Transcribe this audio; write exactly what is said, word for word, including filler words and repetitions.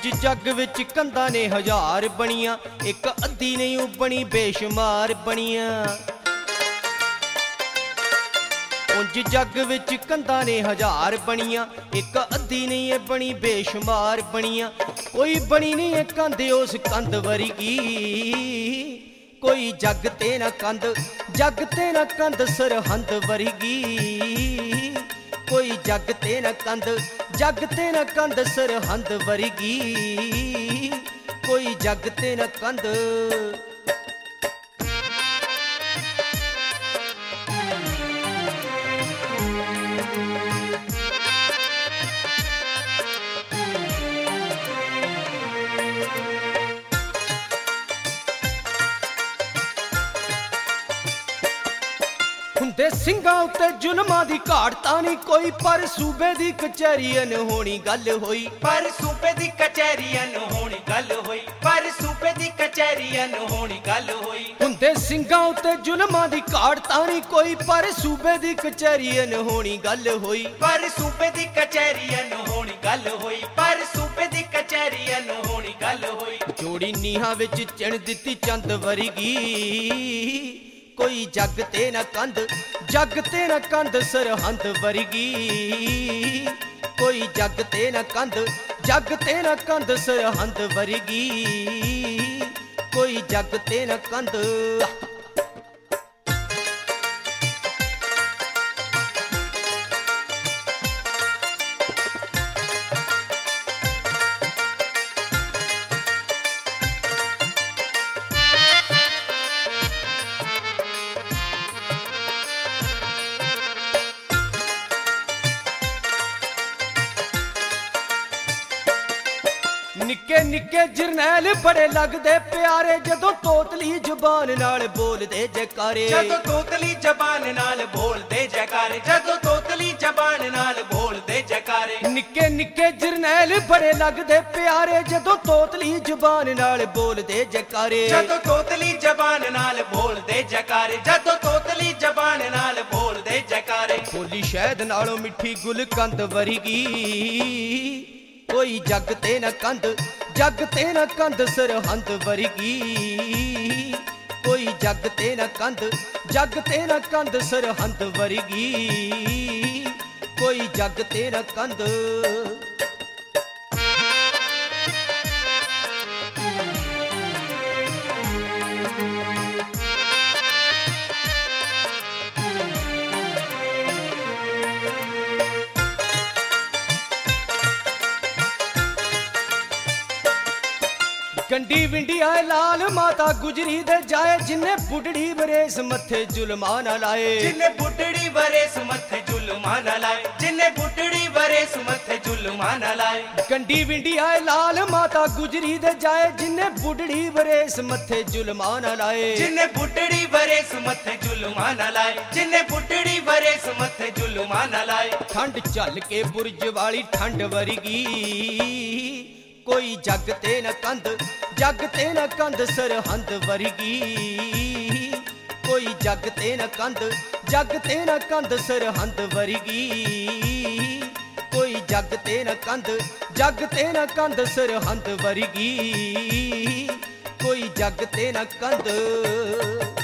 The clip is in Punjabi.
ਉਂਝ ਜੱਗ ਵਿੱਚ ਕੰਧਾਂ ਨੇ ਹਜ਼ਾਰ ਬਣੀਆਂ, ਇੱਕ ਅੱਧੀ ਨਹੀਂ ਉਹ ਬਣੀ ਬੇਸ਼ੁਮਾਰ ਬਣੀਆਂ। ਉਂਝ ਜੱਗ ਵਿੱਚ ਕੰਧਾਂ ਨੇ ਹਜ਼ਾਰ ਬਣੀਆਂ, ਇੱਕ ਅੱਧੀ ਨਹੀਂ ਇਹ ਬਣੀ ਬੇਸ਼ੁਮਾਰ ਬਣੀਆਂ। ਕੋਈ ਬਣੀ ਨਹੀਂ ਇਹ ਕੰਧ ਉਸ ਕੰਧ ਵਰਗੀ, ਕੋਈ ਜੱਗ ਤੇ ਨਾ ਕੰਧ, ਜੱਗ ਤੇ ਨਾ ਕੰਧ ਸਰਹੰਦ ਵਰਗੀ। ਕੋਈ ਜੱਗ ਤੇ ਨਾ ਕੰਧ, ਜੱਗ ਤੇ ਨਾ ਕੰਧ ਸਰਹੰਦ ਵਰਗੀ। ਕੋਈ ਜੱਗ ਤੇ ਨਾ ਕੰਧ। ਹੁੰਦੇ ਸਿੰਘਾਂ ਉੱਤੇ ਜ਼ੁਲਮਾਂ ਦੀ ਘਾਟ ਤਾਂ ਨਹੀਂ ਕੋਈ, ਪਰ ਸੂਬੇ ਦੀ ਕਚਹਿਰੀ ਅਨਹੋਣੀ ਗੱਲ ਹੋਈ। ਪਰ ਸੂਬੇ ਦੀ ਕਚਹਿਰੀ ਅਨਹੋਣੀ ਗੱਲ ਹੋਈ, ਪਰ ਸੂਬੇ ਦੀ ਕਚਹਿਰੀ ਅਨਹੋਣੀ ਗੱਲ ਹੋਈ। ਹੁੰਦੇ ਸਿੰਘਾਂ ਉੱਤੇ ਜ਼ੁਲਮਾਂ ਦੀ ਘਾਟ ਤਾਂ ਨਹੀਂ ਕੋਈ, ਪਰ ਸੂਬੇ ਦੀ ਕਚਹਿਰੀ ਅਨਹੋਣੀ ਗੱਲ ਹੋਈ। ਪਰ ਸੂਬੇ ਦੀ ਕਚਹਿਰੀ ਅਨਹੋਣੀ ਗੱਲ ਹੋਈ, ਪਰ ਸੂਬੇ ਦੀ ਕਚਹਿਰੀ ਅਨਹੋਣੀ ਗੱਲ ਹੋਈ। ਜੋੜੀ ਨੀਹਾਂ ਵਿੱਚ ਚਿਣ ਦਿੱਤੀ ਚੰਦ ਵਰਗੀ, ਕੋਈ ਜੱਗ ਤੇ ਨਾ ਕੰਧ, ਜੱਗ ਤੇ ਨਾ ਕੰਧ ਸਰਹੰਦ ਵਰਗੀ। ਕੋਈ ਜੱਗ ਤੇ ਨਾ ਕੰਧ, ਜੱਗ ਤੇ ਨਾ ਕੰਧ ਸਰਹੰਦ ਵਰਗੀ। ਕੋਈ ਜੱਗ ਤੇ ਨਾ ਕੰਧ। ਨਿੱਕੇ ਨਿੱਕੇ ਜਰਨੈਲ ਬੜੇ ਲੱਗਦੇ ਪਿਆਰੇ, ਜਦੋਂ ਤੋਤਲੀ ਜ਼ੁਬਾਨ ਨਾਲ ਬੋਲਦੇ ਜੈਕਾਰੇ। ਜਦੋਂ ਤੋਤਲੀ ਜ਼ਬਾਨ ਨਾਲ ਬੋਲਦੇ ਜੈਕਾਰੇ, ਜਦੋਂ ਤੋਤਲੀ ਜ਼ਬਾਨ ਨਾਲ ਬੋਲਦੇ ਜੈਕਾਰੇ। ਨਿੱਕੇ ਨਿੱਕੇ ਜਰਨੈਲ ਬੜੇ ਲੱਗਦੇ ਪਿਆਰੇ, ਜਦੋਂ ਤੋਤਲੀ ਜ਼ੁਬਾਨ ਨਾਲ ਬੋਲਦੇ ਜੈਕਾਰੇ। ਜਦੋਂ ਤੋਤਲੀ ਜ਼ਬਾਨ ਨਾਲ ਬੋਲਦੇ ਜੈਕਾਰੇ, ਜਦੋਂ ਤੋਤਲੀ ਜ਼ਬਾਨ ਨਾਲ ਬੋਲਦੇ ਜੈਕਾਰੇ। ਬੋਲੀ ਸ਼ਹਿਦ ਨਾਲੋਂ ਮਿੱਠੀ ਗੁਲਕੰਦ ਵਰਗੀ, ਕੋਈ ਜੱਗ ਤੇ ਨਾ ਕੰਧ, ਜੱਗ ਤੇ ਨਾ ਕੰਧ ਸਰਹੰਦ ਵਰਗੀ। ਕੋਈ ਜੱਗ ਤੇ ਨਾ ਕੰਧ, ਜੱਗ ਤੇ ਨਾ ਕੰਧ ਸਰਹੰਦ ਵਰਗੀ। ਕੋਈ ਜੱਗ ਤੇ ਨਾ ਕੰਧ। ਗੰਡੀ ਵਿੰਡੀ ਆਏ ਲਾਲ ਮਾਤਾ ਗੁਜਰੀ ਦੇ ਜਾਏ, ਜਿੰਨੇ ਬੁੱਢੜੀ ਵਰੇਸ ਮੱਥੇ ਜ਼ੁਲਮਾਂ ਨਾ ਲਾਏ। ਜਿੰਨੇ ਬੁੱਢੜੀ ਵਰੇਸ ਮੱਥੇ ਜ਼ੁਲਮਾਂ ਨਾ ਲਾਏ, ਜਿੰਨੇ ਬੁੱਢੜੀ ਵਰੇਸ ਮੱਥੇ ਜ਼ੁਲਮਾਂ ਨਾ ਲਾਏ। ਗੰਡੀ ਵਿੰਡੀ ਆਏ ਲਾਲ ਮਾਤਾ ਗੁਜਰੀ ਦੇ ਜਾਏ, ਜਿੰਨੇ ਬੁੱਢੜੀ ਵਰੇਸ ਮੱਥੇ ਜ਼ੁਲਮਾਂ ਨਾ ਲਾਏ। ਜਿੰਨੇ ਬੁੱਢੜੀ ਵਰੇਸ ਮੱਥੇ ਜ਼ੁਲਮਾਂ ਨਾ ਲਾਏ, ਜਿੰਨੇ ਬੁੱਢੜੀ ਵਰੇਸ ਮੱਥੇ ਜ਼ੁਲਮਾਂ ਨਾ ਲਾਏ। ਠੰਡ ਝੱਲ ਕੇ ਬੁਰਜ ਵਾਲੀ ਠੰਡ ਵਰਗੀ, ਕੋਈ ਜੱਗ ਤੇ ਨਾ ਕੰਧ, ਜੱਗ ਤੇ ਨਾ ਕੰਧ ਸਰਹੰਦ ਵਰਗੀ। ਕੋਈ ਜੱਗ ਤੇ ਨਾ ਕੰਧ, ਜੱਗ ਤੇ ਨਾ ਕੰਧ ਸਰਹੰਦ ਵਰਗੀ। ਕੋਈ ਜੱਗ ਤੇ ਨਾ ਕੰਧ, ਜੱਗ ਤੇ ਨਾ ਕੰਧ ਸਰਹੰਦ ਵਰਗੀ। ਕੋਈ ਜੱਗ ਤੇ ਨਾ ਕੰਧ।